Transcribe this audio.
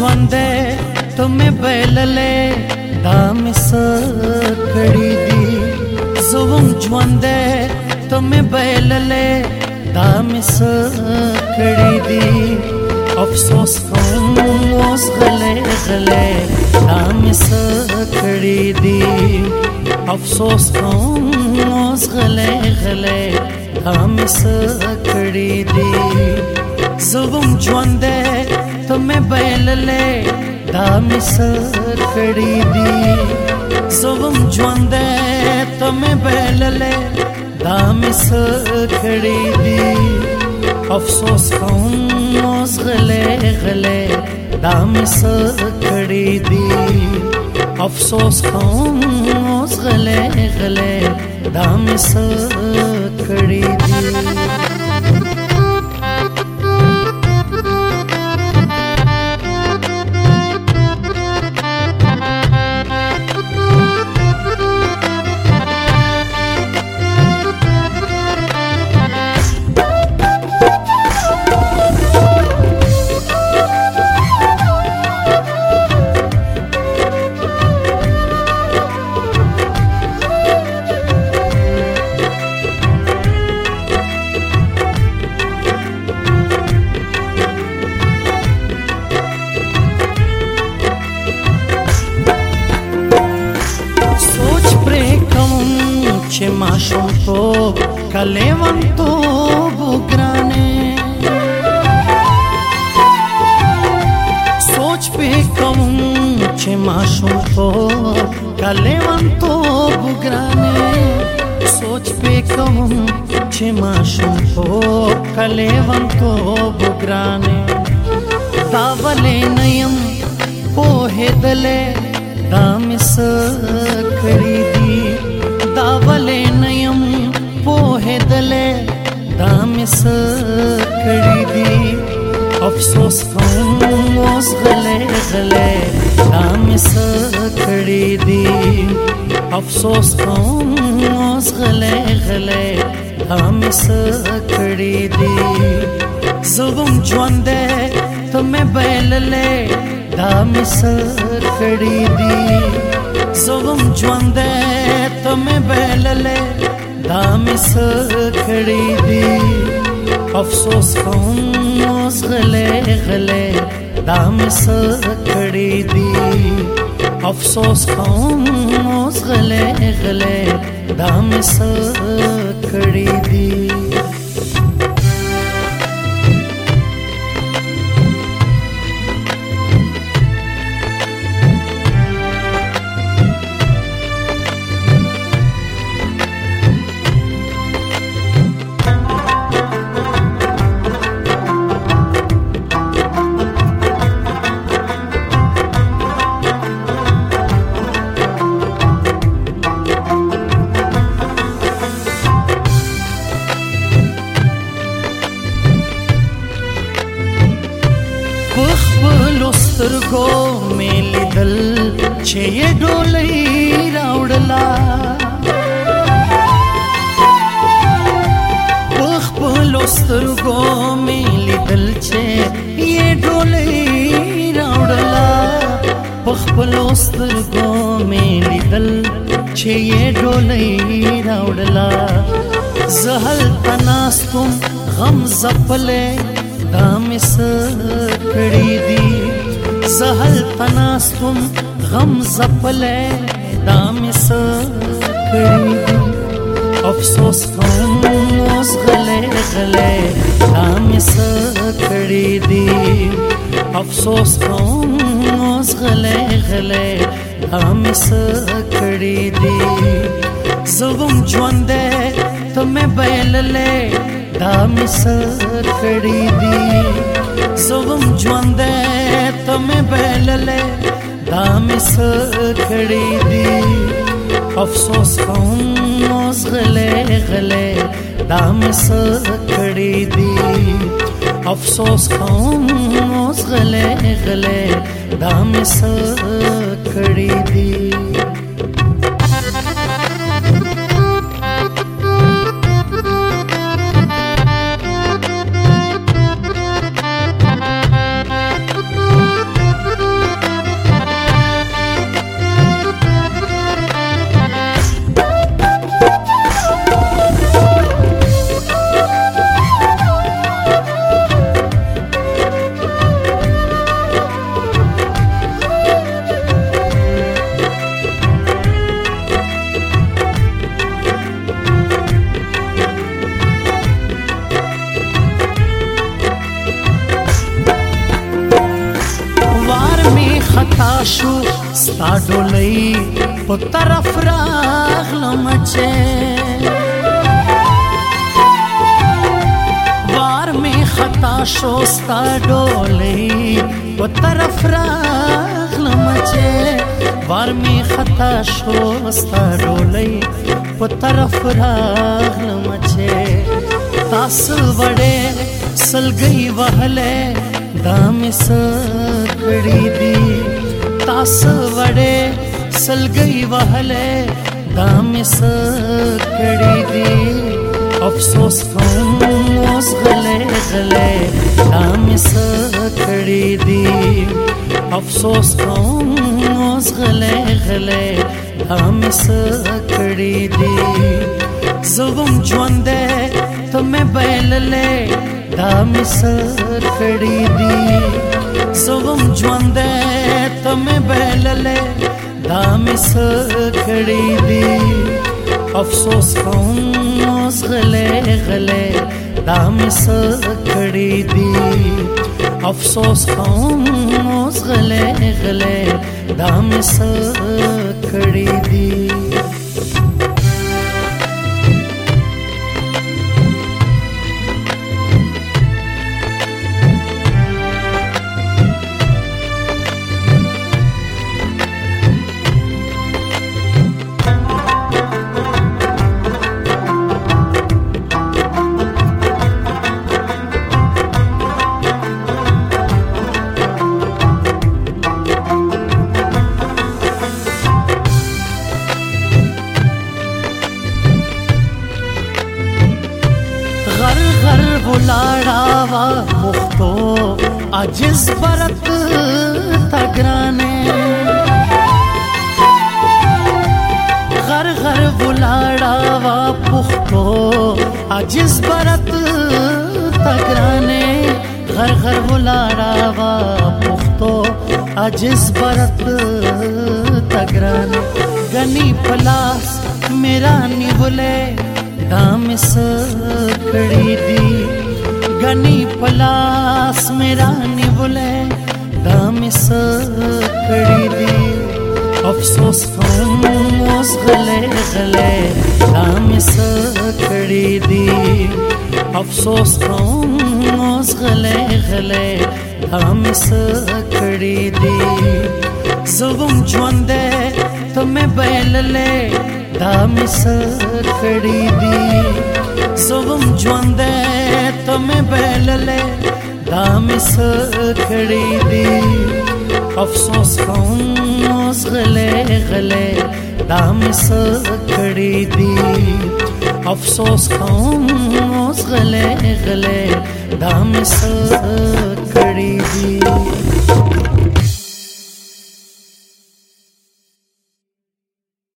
ژوندې ته مې بایللې دا مې څه کړي دي زه وم ژوندې ته مې بایللې دا مې څه کړي دي افسوس کوم اوس غلې غلې دا مې څه کړي دي افسوس کوم اوس غلې غلې دا مې څه کړي دي زه وم ژوندې ته مې بایللې دا مې څه کړي دي زه وم ژوندې ته مې بایللې دا مې څه کړي دي افسوس کوم اوس غلې غلې دا مې څه کړي دي افسوس کوم اوس غلې غلې دا مې څه کړي دي چې ماشوم توب کلیوان توب ګرانې سوچ پې کوم چې ماشوم توب کلیوان توب ګرانې سوچ پې کوم چې ماشوم توب کلیوان توب ګرانې دا ولې نه یم پوهېدلې دا مې څه کړي دي دا ولې نه یم پوهېدلې دا مې څه کړي دي افسوس کوم اوس غلې غلې دا مې څه کړي دي افسوس کوم اوس غلې غلې دا مې څه کړي دي زه وم ژوندې ته مې بایللې دا مې څه کړي دي زه وم ژوندې ته مې بایللې دا مې څه کړي دي افسوس کوم اوس غلې غلې دا مې څه کړي دي افسوس کوم اوس غلې غلې دا مې څه کړي دي سترګو مې لیدل چې یې ډولۍ راوړله په خپلو سترګو مې لیدل چې یې ډولۍ راوړله په خپلو سترګو مې لیدل چې یې ډولۍ راوړله زه هلته ناست وم غم ځپلی دا مې څه کړي دي زه هلته ناست وم غم ځپلی دا مې څه کړي دي افسوس کوم اوس غلې غلې دا مې څه کړي دي افسوس کوم اوس غلې غلې دا مې څه کړي دي زه وم ژوندې ته مې بایللې دا مې څه کړي دي زه وم ژوندې ته مې بایللې دا مې څه کړي دي افسوس کوم اوس غلې غلې دا مې څه کړي دي افسوس کوم اوس غلې غلې دا مې څه کړي دي شو ستا ډولۍ په طرف راغلم چې وار می خطا شو ستا ډولۍ په طرف راغلم چې وار می خطا شو ستا ډولۍ په طرف راغلم چې تاسو وړې سلګي وهله دا مې سکړې دي تاسو وړې سلګي وهله دا مې سکړې دي افسوس کوم اوس غلې غلې دا مې سکړې دي افسوس کوم اوس غلې غلې دا مې سکړې دي زوم ژوندې ته مې بایللې دا مې سکړې دي زوم ژوندې ته مې بایللې دا مې سکړې دي افسوس کوم اوس غلې غلې دا مې سکړې دي افسوس کوم اوس غلې غلې دا مې سکړې دي ولاړا وا پختو عجز برت تګرانه غر غر ولاړا وا پختو عجز برت تګرانه غر غر ولاړا وا پختو عجز برت تګرانه غني پلاس میرا نیولې دام سکړې دي غني پلاس میرا نیولې دام سکړې دي افسوس کوم اوس غلې غلې دام سکړې دي افسوس کوم اوس غلې غلې دام سکړې دي زوم ژوندې ته مې بایللې دا مې سکړې دي زوم ژوندې ته مې بایللې دا مې سکړې دي افسوس کوم اوس غلې غلې دا مې سکړې دي افسوس کوم اوس غلې غلې دا مې